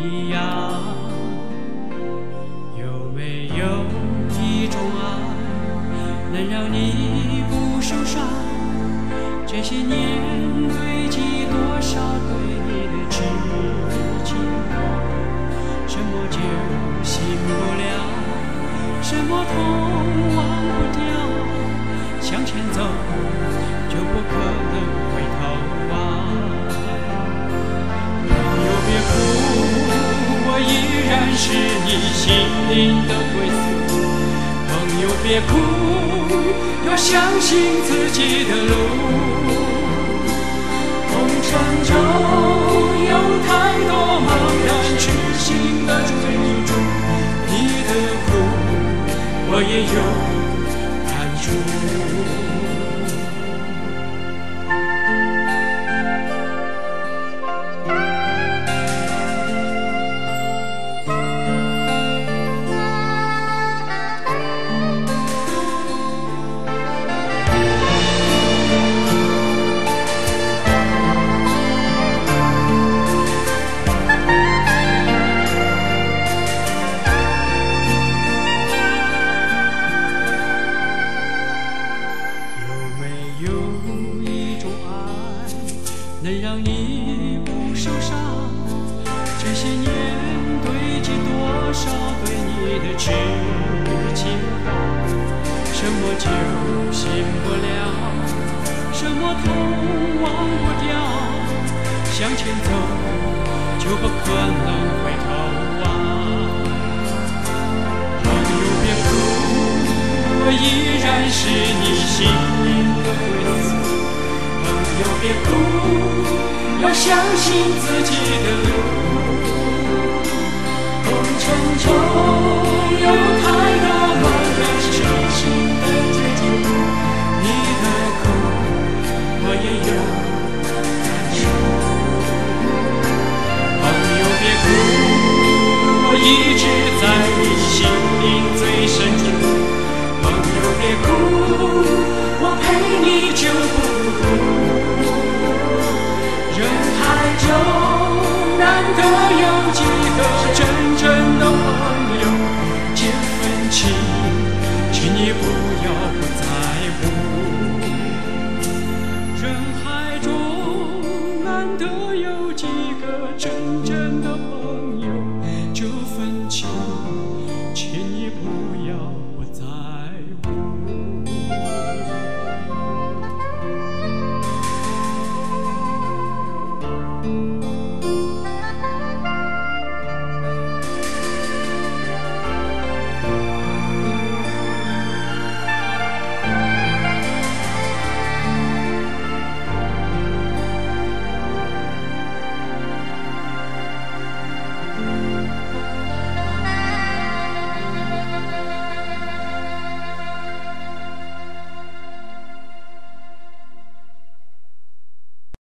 一样？有没有一种爱，能让你不受伤？这些年堆积多少对你的痴情？什么酒醒不了，什么痛忘不掉？向前走，就不可能回头啊！朋友别哭，我依然是你心灵的归宿。朋友别哭，要相信自己的路。红尘中有太多茫然痴心的追逐，你的苦我也有感触。能让你不受伤，这些年堆积多少对你的痴情话？什么酒醒不了，什么痛忘不掉？向前走，就不可能回头啊！朋友别哭，我依然是你心灵的归宿。朋友别哭，要相信自己的路。红尘中有太多茫然痴心的追逐，你的苦我也有感触。朋友别哭，我一直在你心灵最深处。朋友别哭，我陪你就不哭。人海中难得有几个真